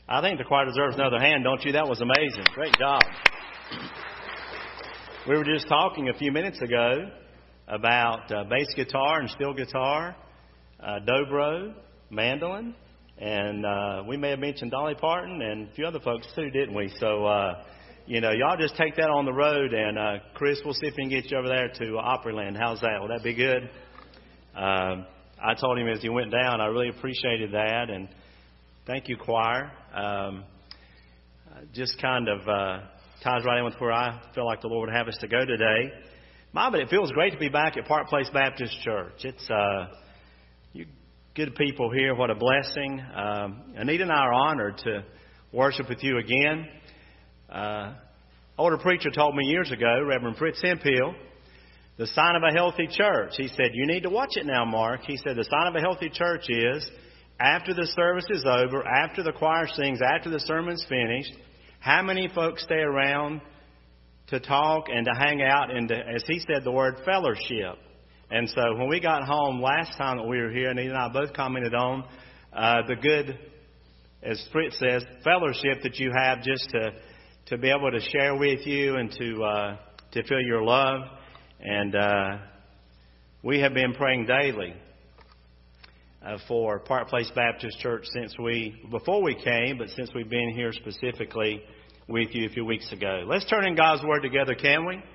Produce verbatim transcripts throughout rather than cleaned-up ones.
I think the choir deserves another hand, don't you? That was amazing. Great job. We were just talking a few minutes ago about uh, bass guitar and steel guitar, uh, dobro, mandolin, and uh, we may have mentioned Dolly Parton and a few other folks too, didn't we? So, uh, you know, y'all just take that on the road, and uh, Chris, we'll see if we can get you over there to Opryland. How's that? Will that be good? Um, I told him as he went down, I really appreciated that, and thank you, choir. Um, just kind of uh, ties right in with where I feel like the Lord would have us to go today. My, but it feels great to be back at Park Place Baptist Church. It's uh, you good people here. What a blessing. Um, Anita and I are honored to worship with you again. Uh, older preacher told me years ago, Reverend Fritz Hemphill, the sign of a healthy church. He said, you need to watch it now, Mark. He said, the sign of a healthy church is after the service is over, after the choir sings, after the sermon's finished, how many folks stay around to talk and to hang out and, to, as he said, the word fellowship. And so when we got home last time that we were here, Anita and I both commented on uh, the good, as Fritz says, fellowship that you have just to, to be able to share with you and to, uh, to feel your love. And uh, we have been praying daily Uh, for Park Place Baptist Church since we, before we came, but since we've been here specifically with you a few weeks ago. Let's turn in God's Word together, can we?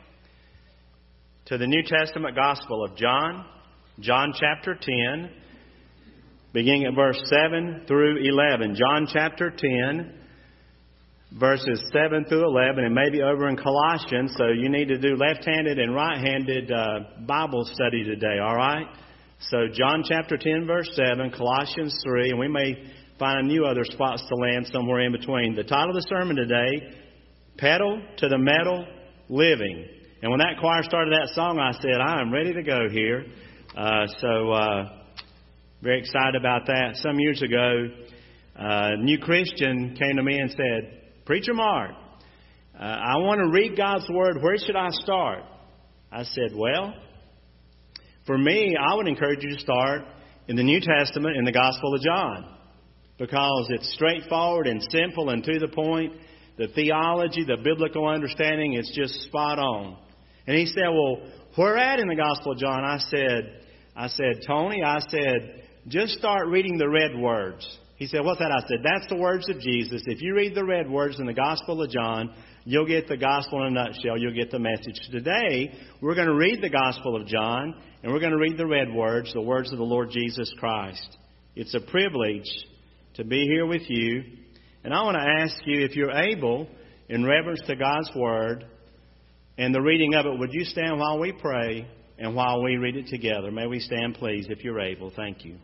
To the New Testament Gospel of John, John chapter ten, beginning at verse seven through eleven. John chapter ten, verses seven through eleven, and maybe over in Colossians, so you need to do left-handed and right-handed uh, Bible study today, all right? So John chapter ten, verse seven, Colossians three, and we may find a few other spots to land somewhere in between. The title of the sermon today, Pedal to the Metal, Living. And when that choir started that song, I said, I am ready to go here. Uh, so uh, very excited about that. Some years ago, uh, a new Christian came to me and said, Preacher Mark, uh, I want to read God's Word. Where should I start? I said, well, for me, I would encourage you to start in the New Testament in the Gospel of John, because it's straightforward and simple and to the point. The theology, the biblical understanding, it's just spot on. And he said, well, where at in the Gospel of John? I said, I said, Tony, I said, just start reading the red words. He said, what's that? I said, that's the words of Jesus. If you read the red words in the Gospel of John, you'll get the gospel in a nutshell. You'll get the message. Today, we're going to read the Gospel of John, and we're going to read the red words, the words of the Lord Jesus Christ. It's a privilege to be here with you. And I want to ask you, if you're able, in reverence to God's Word and the reading of it, would you stand while we pray and while we read it together? May we stand, please, if you're able. Thank you.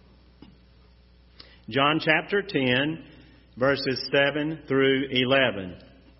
John chapter ten, verses seven through eleven.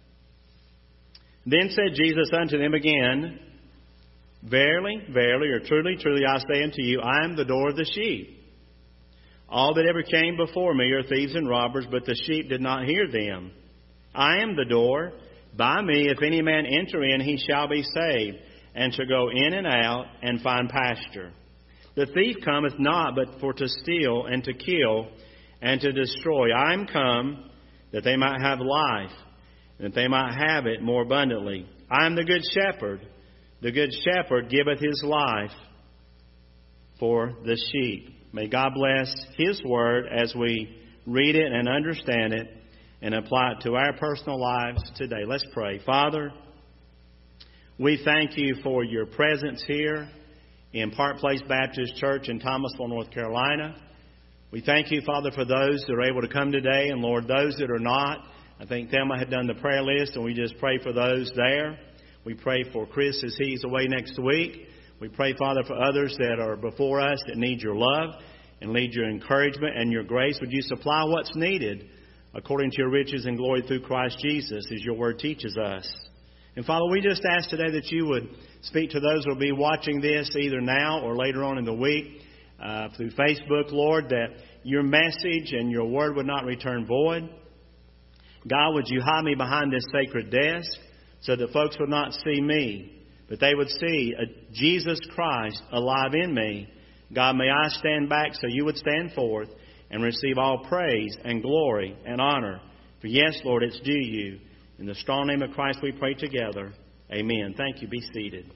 Then said Jesus unto them again, Verily, verily, or truly, truly, I say unto you, I am the door of the sheep. All that ever came before me are thieves and robbers, but the sheep did not hear them. I am the door. By me, if any man enter in, he shall be saved, and shall go in and out, and find pasture. The thief cometh not, but for to steal, and to kill, and to destroy. I am come, that they might have life, and that they might have it more abundantly. I am the good shepherd. The good shepherd giveth his life for the sheep. May God bless His Word as we read it and understand it and apply it to our personal lives today. Let's pray. Father, we thank you for your presence here in Park Place Baptist Church in Thomasville, North Carolina. We thank you, Father, for those that are able to come today, and Lord, those that are not. I think Thelma had done the prayer list, and we just pray for those there. We pray for Chris as he's away next week. We pray, Father, for others that are before us that need your love and need your encouragement and your grace. Would you supply what's needed according to your riches and glory through Christ Jesus, as your word teaches us. And Father, we just ask today that you would speak to those who will be watching this either now or later on in the week uh, through Facebook, Lord, that your message and your word would not return void. God, would you hide me behind this sacred desk so that folks would not see me, but they would see a Jesus Christ alive in me. God, may I stand back so you would stand forth. and receive all praise and glory and honor. For yes, Lord, it's due you. In the strong name of Christ we pray together. Amen. Thank you. Be seated.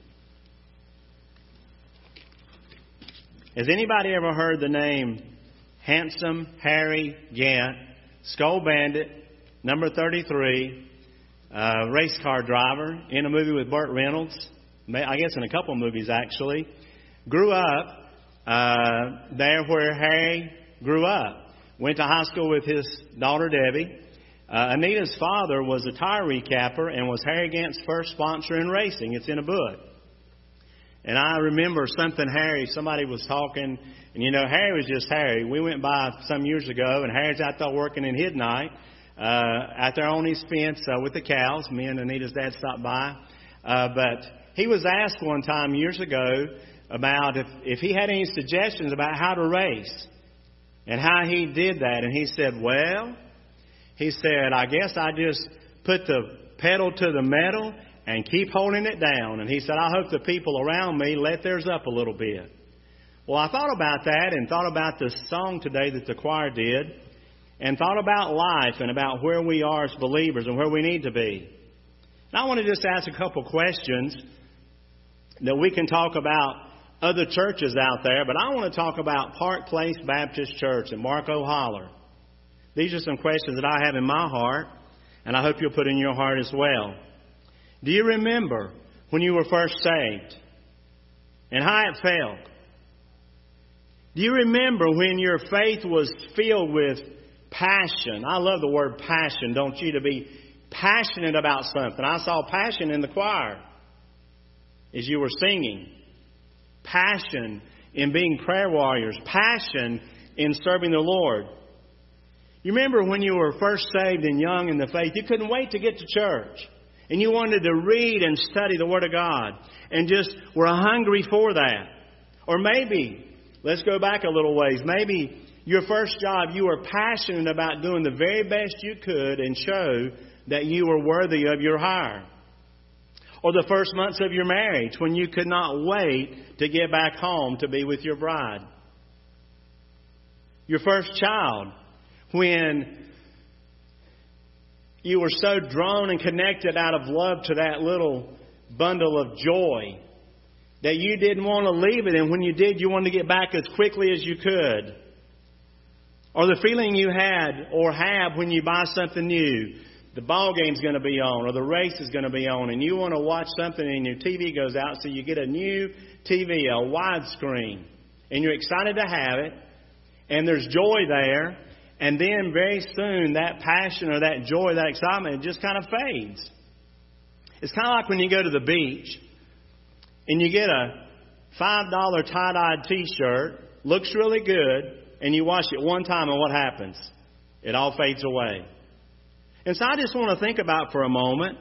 Has anybody ever heard the name Handsome Harry Gant, Skull Bandit, number thirty-three, uh, race car driver, in a movie with Burt Reynolds? I guess in a couple of movies, actually. Grew up uh, there where Harry grew up. Went to high school with his daughter, Debbie. Uh, Anita's father was a tire recapper and was Harry Gant's first sponsor in racing. It's in a book. And I remember something Harry, somebody was talking, and you know, Harry was just Harry. We went by some years ago, and Harry's out there working in Hidnight, uh, out there on his fence uh, with the cows. Me and Anita's dad stopped by. Uh, but he was asked one time years ago about if, if he had any suggestions about how to race and how he did that. And he said, well, he said, I guess I just put the pedal to the metal and keep holding it down. And he said, I hope the people around me let theirs up a little bit. Well, I thought about that and thought about the song today that the choir did and thought about life and about where we are as believers and where we need to be. And I want to just ask a couple questions that we can talk about other churches out there, but I want to talk about Park Place Baptist Church in Marco Holler. These are some questions that I have in my heart, and I hope you'll put in your heart as well. Do you remember when you were first saved and how it felt? Do you remember when your faith was filled with passion? I love the word passion, don't you? To be passionate about something. I saw passion in the choir as you were singing. Passion in being prayer warriors. Passion in serving the Lord. You remember when you were first saved and young in the faith, you couldn't wait to get to church. And you wanted to read and study the Word of God. And just were hungry for that. Or maybe, let's go back a little ways. Maybe your first job, you were passionate about doing the very best you could and show that you were worthy of your hire. Or the first months of your marriage when you could not wait to get back home to be with your bride. Your first child when you were so drawn and connected out of love to that little bundle of joy that you didn't want to leave it. And when you did, you wanted to get back as quickly as you could. Or the feeling you had or have when you buy something new. The ball game's going to be on or the race is going to be on and you want to watch something and your T V goes out, so you get a new T V, a widescreen, and you're excited to have it and there's joy there, and then very soon that passion or that joy, that excitement, it just kind of fades. It's kind of like when you go to the beach and you get a five dollar tie-dyed T-shirt, looks really good, and you wash it one time and what happens? It all fades away. And so I just want to think about for a moment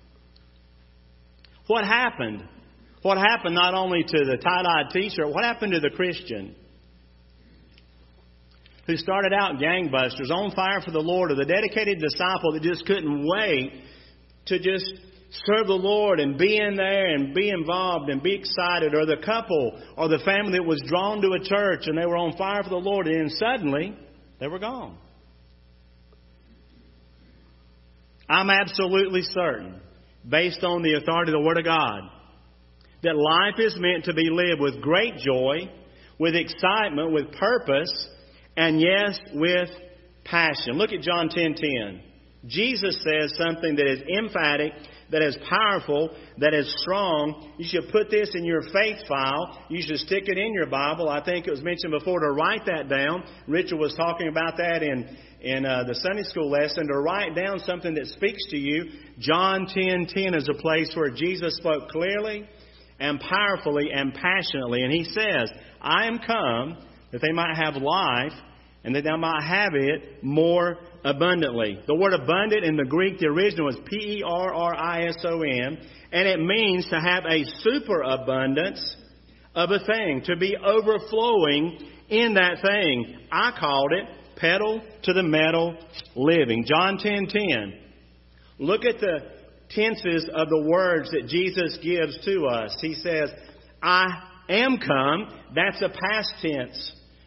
what happened. What happened not only to the tie-dyed T-shirt, what happened to the Christian who started out gangbusters, on fire for the Lord, or the dedicated disciple that just couldn't wait to just serve the Lord and be in there and be involved and be excited, or the couple or the family that was drawn to a church and they were on fire for the Lord, and then suddenly they were gone. I'm absolutely certain, based on the authority of the Word of God, that life is meant to be lived with great joy, with excitement, with purpose, and yes, with passion. Look at John ten ten. Jesus says something that is emphatic, that is powerful, that is strong. You should put this in your faith file. You should stick it in your Bible. I think it was mentioned before to write that down. Richard was talking about that in, in uh, the Sunday school lesson, to write down something that speaks to you. John ten ten is a place where Jesus spoke clearly and powerfully and passionately. And He says, I am come that they might have life and that they might have it more abundantly. The word abundant in the Greek, the original, is P E R R I S O N, and it means to have a superabundance of a thing, to be overflowing in that thing. I called it pedal to the metal living. John ten ten. Look at the tenses of the words that Jesus gives to us. He says, I am come. That's a past tense.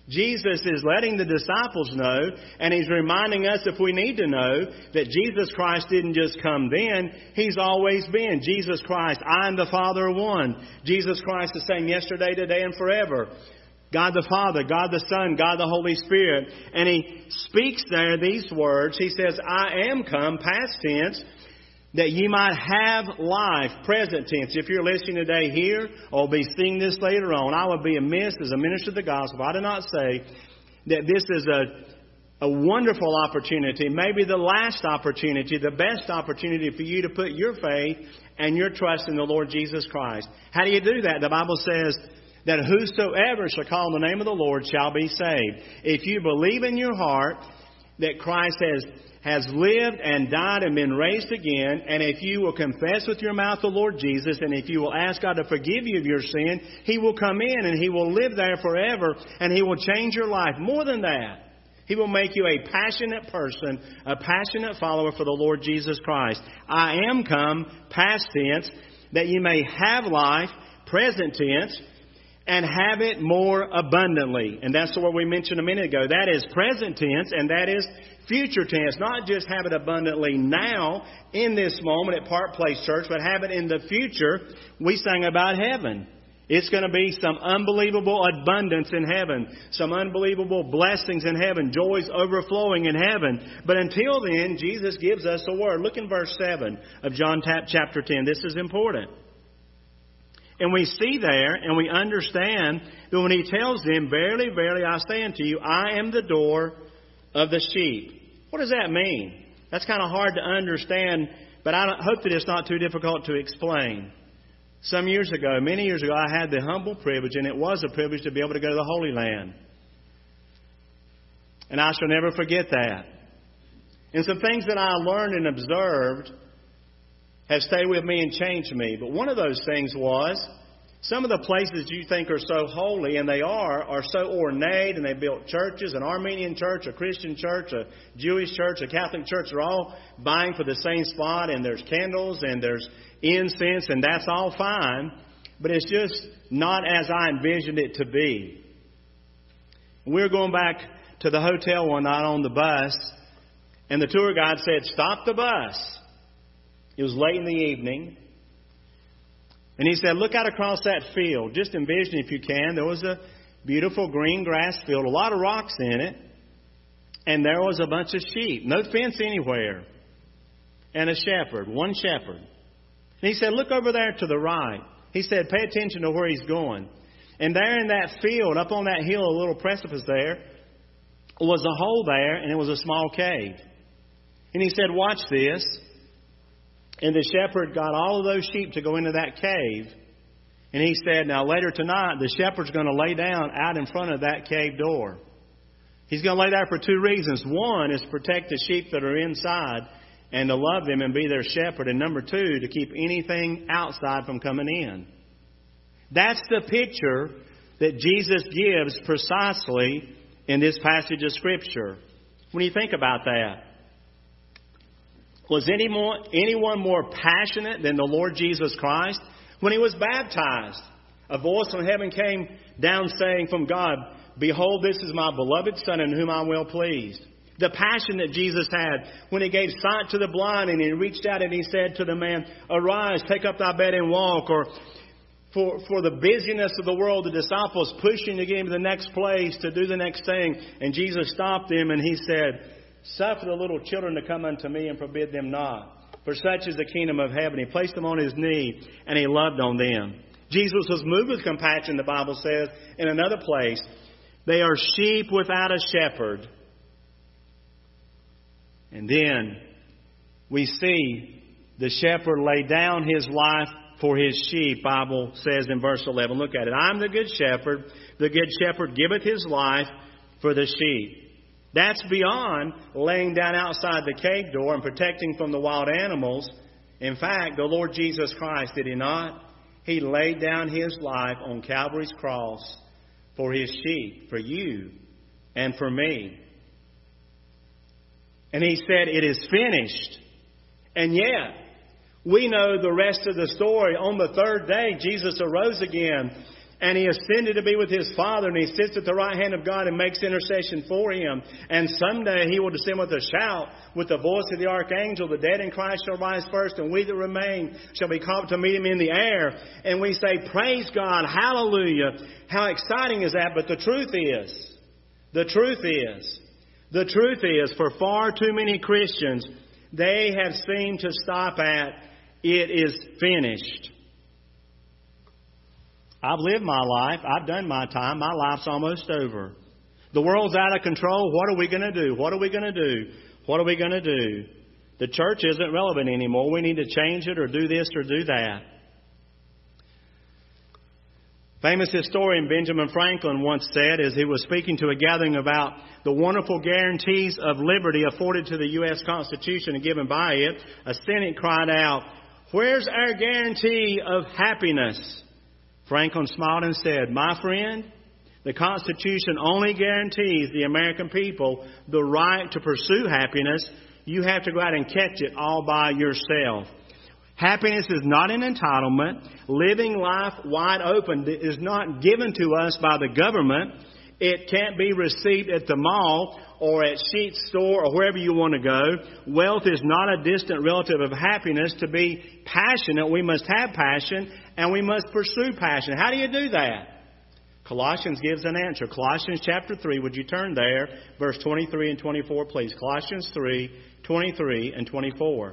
Jesus is letting the disciples know, and He's reminding us, if we need to know, that Jesus Christ didn't just come then. He's always been. Jesus Christ, I and the Father are one. Jesus Christ the same yesterday, today, and forever. God the Father, God the Son, God the Holy Spirit. And He speaks there these words. He says, I am come, past tense, that ye might have life, present tense. If you're listening today here, or be seeing this later on, I would be amiss as a minister of the gospel. I do not say that this is a, a wonderful opportunity, maybe the last opportunity, the best opportunity for you to put your faith and your trust in the Lord Jesus Christ. How do you do that? The Bible says that whosoever shall call on the name of the Lord shall be saved. If you believe in your heart that Christ has has lived and died and been raised again, and if you will confess with your mouth the Lord Jesus, and if you will ask God to forgive you of your sin, He will come in and He will live there forever, and He will change your life. More than that, He will make you a passionate person, a passionate follower for the Lord Jesus Christ. I am come, past tense, that you may have life, present tense, and have it more abundantly. And that's what we mentioned a minute ago. That is present tense, and that is future tense. Not just have it abundantly now, in this moment at Park Place Church, but have it in the future. We sang about heaven. It's going to be some unbelievable abundance in heaven. Some unbelievable blessings in heaven. Joys overflowing in heaven. But until then, Jesus gives us a word. Look in verse seven of John chapter ten. This is important. And we see there and we understand that when He tells them, verily, verily, I say unto you, I am the door of the sheep. What does that mean? That's kind of hard to understand, but I hope that it's not too difficult to explain. Some years ago, many years ago, I had the humble privilege, and it was a privilege to be able to go to the Holy Land. And I shall never forget that. And some things that I learned and observed have stayed with me and changed me. But one of those things was, some of the places you think are so holy, and they are, are so ornate, and they built churches, an Armenian church, a Christian church, a Jewish church, a Catholic church. They're all vying for the same spot, and there's candles, and there's incense, and that's all fine. But it's just not as I envisioned it to be. We were going back to the hotel one night on the bus, and the tour guide said, stop the bus. It was late in the evening. And he said, look out across that field. Just envision, if you can, there was a beautiful green grass field, a lot of rocks in it. And there was a bunch of sheep. No fence anywhere. And a shepherd, one shepherd. And he said, look over there to the right. He said, pay attention to where he's going. And there in that field, up on that hill, a little precipice there, was a hole there, and it was a small cave. And he said, watch this. And the shepherd got all of those sheep to go into that cave. And he said, now later tonight, the shepherd's going to lay down out in front of that cave door. He's going to lay there for two reasons. One is to protect the sheep that are inside and to love them and be their shepherd. And number two, to keep anything outside from coming in. That's the picture that Jesus gives precisely in this passage of Scripture. When you think about that, was any more, anyone more passionate than the Lord Jesus Christ? When He was baptized, a voice from heaven came down saying from God, behold, this is my beloved Son in whom I am well pleased. The passion that Jesus had when He gave sight to the blind and He reached out and He said to the man, arise, take up thy bed and walk. Or for, for the busyness of the world, the disciples pushing to get Him to the next place, to do the next thing. And Jesus stopped them and He said, suffer the little children to come unto me and forbid them not. For such is the kingdom of heaven. He placed them on His knee and He loved on them. Jesus was moved with compassion, the Bible says, in another place. They are sheep without a shepherd. And then we see the shepherd lay down his life for his sheep, Bible says in verse eleven. Look at it. I'm the good shepherd. The good shepherd giveth his life for the sheep. That's beyond laying down outside the cave door and protecting from the wild animals. In fact, the Lord Jesus Christ, did He not? He laid down His life on Calvary's cross for His sheep, for you and for me. And He said, it is finished. And yet, we know the rest of the story. On the third day, Jesus arose again. And He ascended to be with His Father, and He sits at the right hand of God and makes intercession for him. And someday He will descend with a shout, with the voice of the archangel. The dead in Christ shall rise first, and we that remain shall be caught up to meet Him in the air. And we say, praise God, hallelujah. How exciting is that? But the truth is, the truth is, the truth is, for far too many Christians, they have seemed to stop at, it is finished. I've lived my life. I've done my time. My life's almost over. The world's out of control. What are we going to do? What are we going to do? What are we going to do? The church isn't relevant anymore. We need to change it or do this or do that. Famous historian Benjamin Franklin once said, as he was speaking to a gathering about the wonderful guarantees of liberty afforded to the U S Constitution and given by it, a cynic cried out, "Where's our guarantee of happiness?" Franklin smiled and said, "My friend, the Constitution only guarantees the American people the right to pursue happiness. You have to go out and catch it all by yourself. Happiness is not an entitlement. Living life wide open is not given to us by the government. It can't be received at the mall or at Sheet's store or wherever you want to go. Wealth is not a distant relative of happiness. To be passionate, we must have passion, and we must pursue passion." How do you do that? Colossians gives an answer. Colossians chapter three, would you turn there? Verse twenty-three and twenty-four, please. Colossians three, twenty-three and twenty-four.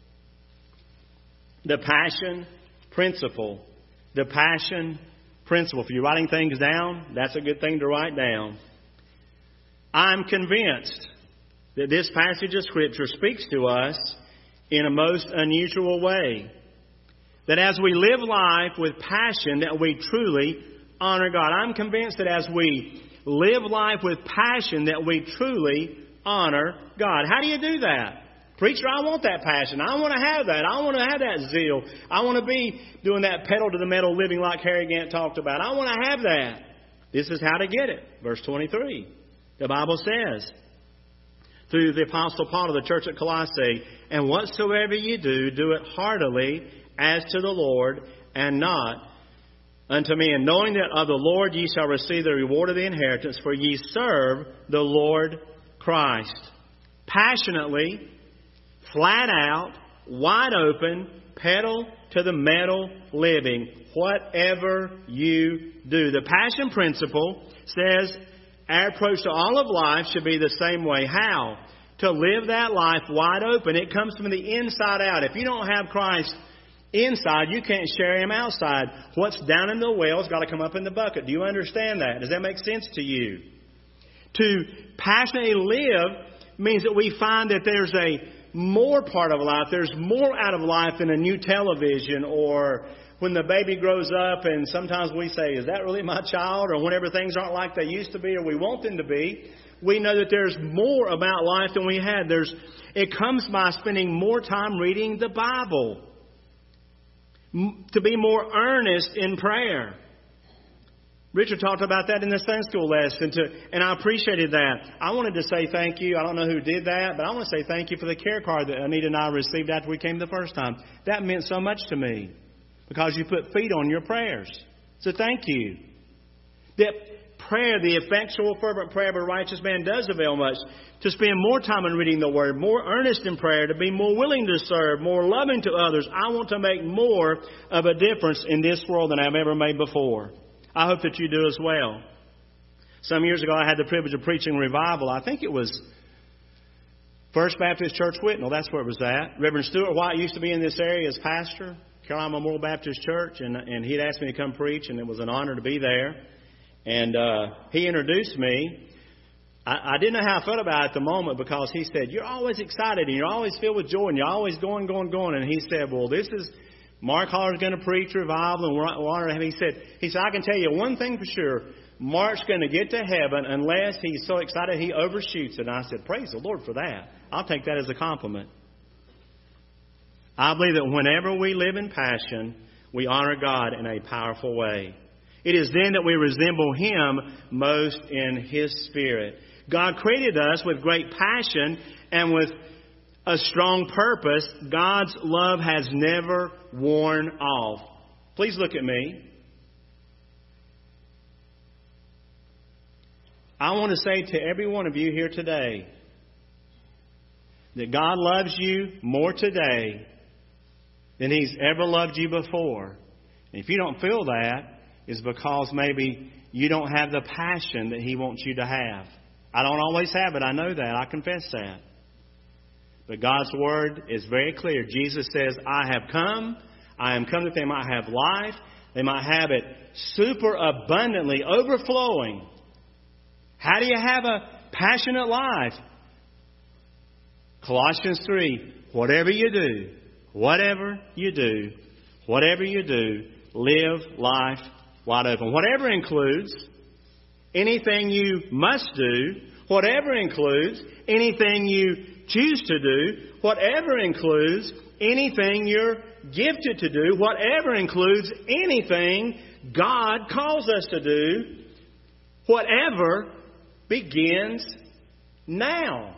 The passion principle. The passion principle. If you're writing things down, that's a good thing to write down. I'm convinced that this passage of Scripture speaks to us in a most unusual way. That as we live life with passion, that we truly honor God. I'm convinced that as we live life with passion, that we truly honor God. How do you do that? Preacher, I want that passion. I want to have that. I want to have that zeal. I want to be doing that pedal to the metal living like Harry Gant talked about. I want to have that. This is how to get it. Verse twenty-three. The Bible says, through the Apostle Paul to the church at Colossae, "And whatsoever ye do, do it heartily as to the Lord, and not unto men, knowing that of the Lord ye shall receive the reward of the inheritance, for ye serve the Lord Christ." Passionately, flat out, wide open, pedal to the metal living. Whatever you do. The passion principle says our approach to all of life should be the same way. How? To live that life wide open. It comes from the inside out. If you don't have Christ inside, you can't share Him outside. What's down in the well has got to come up in the bucket. Do you understand that? Does that make sense to you? To passionately live means that we find that there's a more part of life. There's more out of life than a new television, or when the baby grows up and sometimes we say, "Is that really my child?" Or whenever things aren't like they used to be or we want them to be. We know that there's more about life than we had. There's, it comes by spending more time reading the Bible. To be more earnest in prayer. Richard talked about that in the Sunday school lesson, to, and I appreciated that. I wanted to say thank you. I don't know who did that, but I want to say thank you for the care card that Anita and I received after we came the first time. That meant so much to me because you put feet on your prayers. So thank you. That prayer, the effectual, fervent prayer of a righteous man, does avail much. To spend more time in reading the Word, more earnest in prayer, to be more willing to serve, more loving to others. I want to make more of a difference in this world than I've ever made before. I hope that you do as well. Some years ago, I had the privilege of preaching revival. I think it was First Baptist Church, Whitnall. That's where it was at. Reverend Stuart White used to be in this area as pastor, Carolina Memorial Baptist Church, and, and he'd asked me to come preach, and it was an honor to be there. And uh, he introduced me. I, I didn't know how I felt about it at the moment because he said, "You're always excited and you're always filled with joy and you're always going, going, going." And he said, "Well, this is Mark Holler's going to preach revival and we're honoring him." He said, he said, "I can tell you one thing for sure. Mark's going to get to heaven unless he's so excited he overshoots it." And I said, "Praise the Lord for that. I'll take that as a compliment." I believe that whenever we live in passion, we honor God in a powerful way. It is then that we resemble Him most in His Spirit. God created us with great passion and with a strong purpose. God's love has never worn off. Please look at me. I want to say to every one of you here today that God loves you more today than He's ever loved you before. And if you don't feel that, it's because maybe you don't have the passion that He wants you to have. I don't always have it. I know that. I confess that. But God's Word is very clear. Jesus says, I have come. I am come that they might have life. They might have it super abundantly, overflowing. How do you have a passionate life? Colossians three, whatever you do, whatever you do, whatever you do, live life wide open. Whatever includes anything you must do, whatever includes anything you choose to do, whatever includes anything you're gifted to do, whatever includes anything God calls us to do, whatever begins now.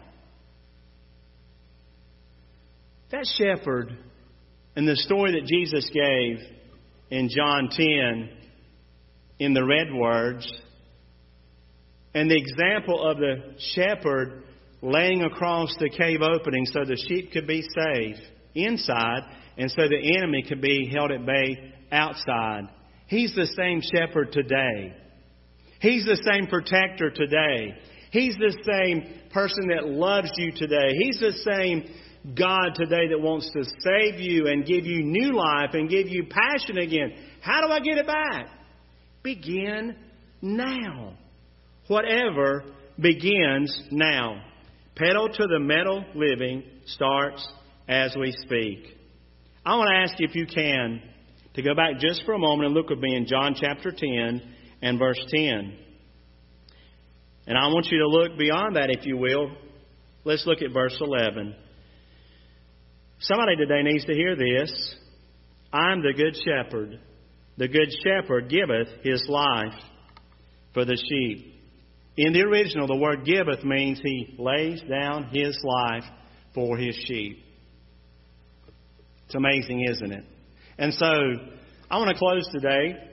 That shepherd in the story that Jesus gave in John ten in the red words, and the example of the shepherd laying across the cave opening so the sheep could be safe inside and so the enemy could be held at bay outside. He's the same shepherd today. He's the same protector today. He's the same person that loves you today. He's the same God today that wants to save you and give you new life and give you passion again. How do I get it back? Begin now. Whatever begins now. Pedal to the metal living starts as we speak. I want to ask you, if you can, to go back just for a moment and look with me in John chapter ten and verse ten. And I want you to look beyond that, if you will. Let's look at verse eleven. Somebody today needs to hear this. I'm the good shepherd. The good shepherd giveth his life for the sheep. In the original, the word giveth means he lays down his life for his sheep. It's amazing, isn't it? And so, I want to close today.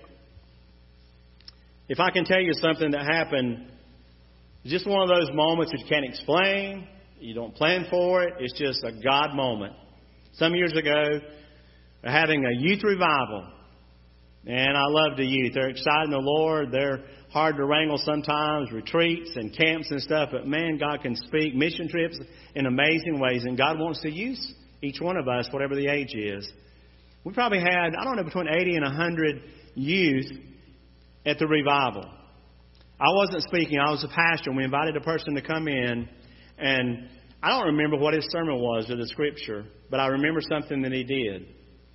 If I can tell you something that happened, just one of those moments that you can't explain, you don't plan for it, it's just a God moment. Some years ago, we're having a youth revival. And I love the youth. They're excited in the Lord. They're hard to wrangle sometimes, retreats and camps and stuff. But man, God can speak mission trips in amazing ways. And God wants to use each one of us, whatever the age is. We probably had, I don't know, between eighty and one hundred youth at the revival. I wasn't speaking. I was a pastor. We invited a person to come in. And I don't remember what his sermon was or the scripture, but I remember something that he did.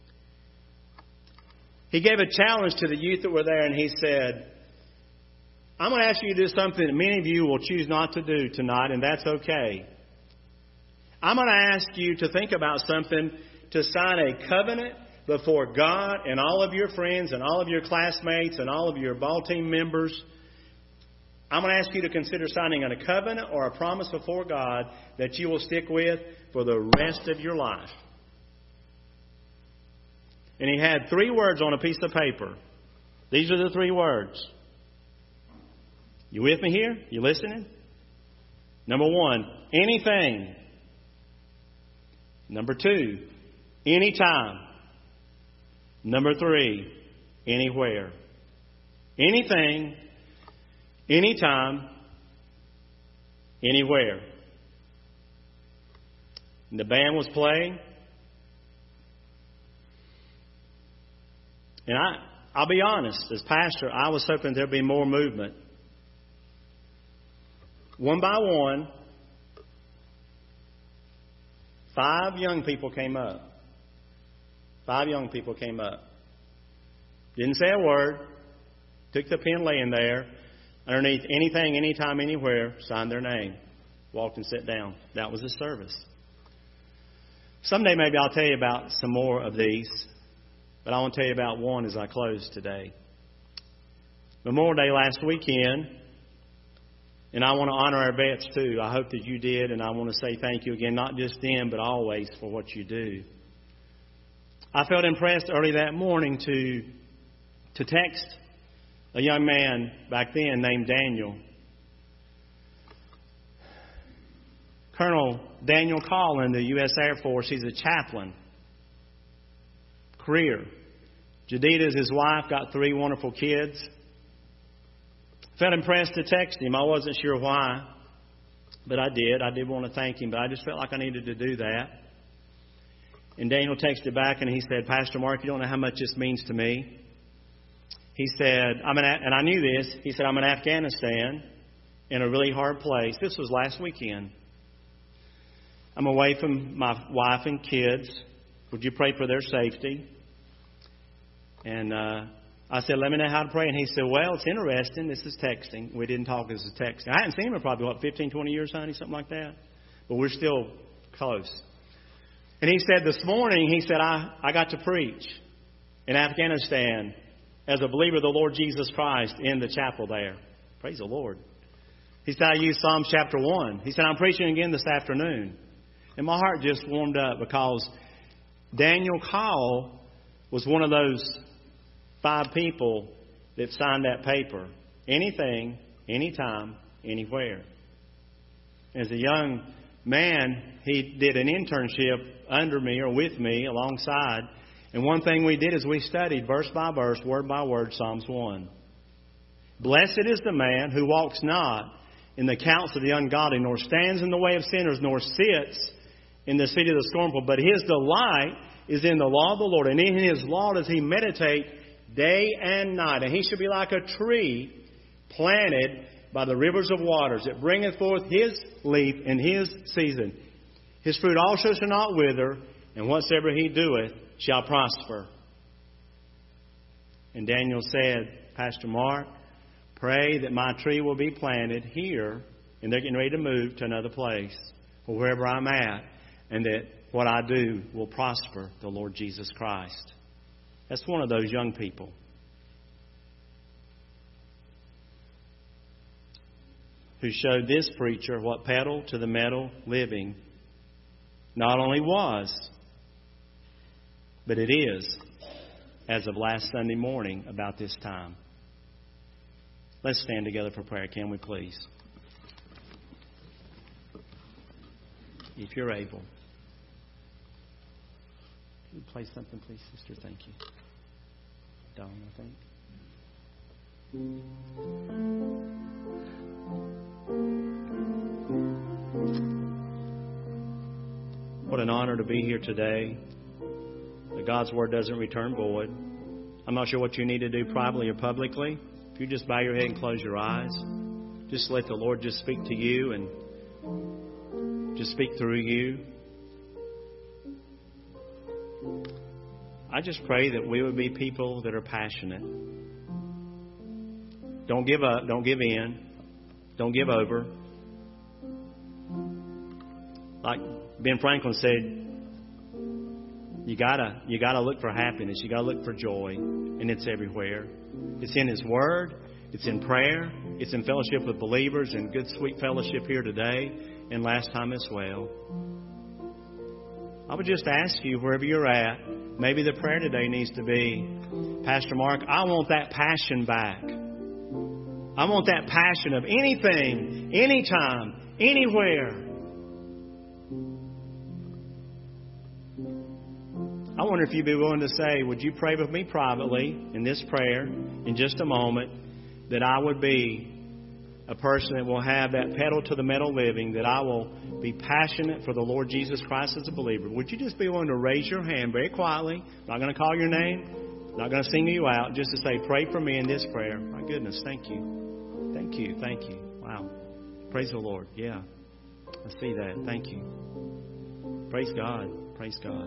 He gave a challenge to the youth that were there, and he said, I'm going to ask you to do something that many of you will choose not to do tonight, and that's okay. I'm going to ask you to think about something, to sign a covenant before God and all of your friends and all of your classmates and all of your ball team members. I'm going to ask you to consider signing on a covenant or a promise before God that you will stick with for the rest of your life. And he had three words on a piece of paper. These are the three words. You with me here? You listening? Number one, anything. Number two, anytime. Number three, anywhere. Anything, anytime, anywhere. And the band was playing. And I, I'll be honest, as pastor, I was hoping there'd be more movement. One by one, five young people came up. Five young people came up. Didn't say a word. Took the pen laying there. Underneath anything, anytime, anywhere, signed their name. Walked and sat down. That was the service. Someday maybe I'll tell you about some more of these. But I want to tell you about one as I close today. Memorial Day last weekend, and I want to honor our vets too. I hope that you did, and I want to say thank you again, not just then, but always for what you do. I felt impressed early that morning to, to text a young man back then named Daniel. Colonel Daniel Call in the U S Air Force. He's a chaplain. Career. Jadita is his wife, got three wonderful kids. Felt impressed to text him. I wasn't sure why, but I did. I did want to thank him, but I just felt like I needed to do that. And Daniel texted back and he said, Pastor Mark, you don't know how much this means to me. He said, I'm in, and I knew this, he said, I'm in Afghanistan in a really hard place. This was last weekend. I'm away from my wife and kids. Would you pray for their safety? And uh, I said, let me know how to pray. And he said, well, it's interesting. This is texting. We didn't talk as a texting. I hadn't seen him in probably, what, fifteen, twenty years, honey, something like that. But we're still close. And he said this morning, he said, I, I got to preach in Afghanistan as a believer of the Lord Jesus Christ in the chapel there. Praise the Lord. He said, I used Psalms chapter one. He said, I'm preaching again this afternoon. And my heart just warmed up because Daniel Call was one of those five people that signed that paper. Anything, anytime, anywhere. As a young man, he did an internship under me or with me alongside. And one thing we did is we studied verse by verse, word by word, Psalms one. Blessed is the man who walks not in the counsel of the ungodly, nor stands in the way of sinners, nor sits in the seat of the scornful. But his delight is in the law of the Lord, and in his law does he meditate day and night. And he shall be like a tree planted by the rivers of waters, that bringeth forth his leaf in his season. His fruit also shall not wither, and whatsoever he doeth shall prosper. And Daniel said, Pastor Mark, pray that my tree will be planted here, and they're getting ready to move to another place, or wherever I'm at, and that what I do will prosper the Lord Jesus Christ. That's one of those young people. Who showed this preacher what pedal to the metal living not only was, but it is, as of last Sunday morning about this time. Let's stand together for prayer, can we please? If you're able. Can you play something, please, sister? Thank you. Dawn, I think. What an honor to be here today. That God's Word doesn't return void. I'm not sure what you need to do privately or publicly. If you just bow your head and close your eyes, just let the Lord just speak to you and just speak through you. I just pray that we would be people that are passionate. Don't give up. Don't give in. Don't give over. Like Ben Franklin said, you gotta you gotta look for happiness. You gotta look for joy, and it's everywhere. It's in His Word. It's in prayer. It's in fellowship with believers and good, sweet fellowship here today and last time as well. I would just ask you, wherever you're at, maybe the prayer today needs to be, Pastor Mark, I want that passion back. I want that passion of anything, anytime, anywhere. I wonder if you'd be willing to say, would you pray with me privately in this prayer in just a moment, that I would be a person that will have that pedal to the metal living, that I will be passionate for the Lord Jesus Christ as a believer. Would you just be willing to raise your hand very quietly? I'm not going to call your name. I'm not going to single you out. Just to say, pray for me in this prayer. My goodness, thank you. Thank you. Thank you. Wow. Praise the Lord. Yeah. I see that. Thank you. Praise God. Praise God.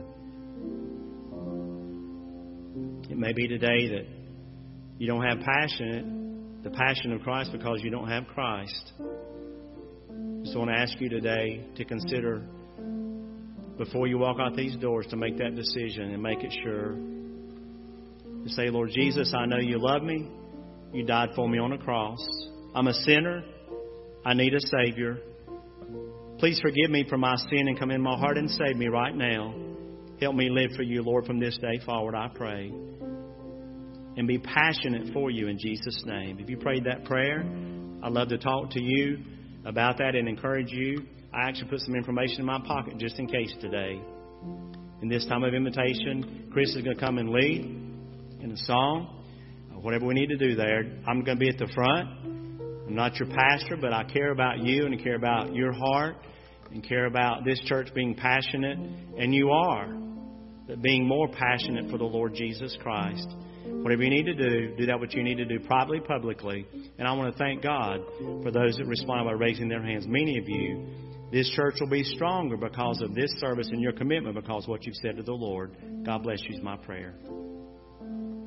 It may be today that you don't have passion, the passion of Christ, because you don't have Christ. Just want to ask you today to consider, before you walk out these doors, to make that decision and make it sure. To say, Lord Jesus, I know you love me. You died for me on a cross. I'm a sinner. I need a Savior. Please forgive me for my sin and come in my heart and save me right now. Help me live for you, Lord, from this day forward, I pray. And be passionate for you in Jesus' name. If you prayed that prayer, I'd love to talk to you about that and encourage you. I actually put some information in my pocket just in case today. In this time of invitation, Chris is going to come and lead in a song. Whatever we need to do there, I'm going to be at the front. I'm not your pastor, but I care about you and I care about your heart and care about this church being passionate. And you are, but being more passionate for the Lord Jesus Christ. Whatever you need to do, do that what you need to do privately, publicly. And I want to thank God for those that respond by raising their hands. Many of you, this church will be stronger because of this service and your commitment because of what you've said to the Lord. God bless you is my prayer.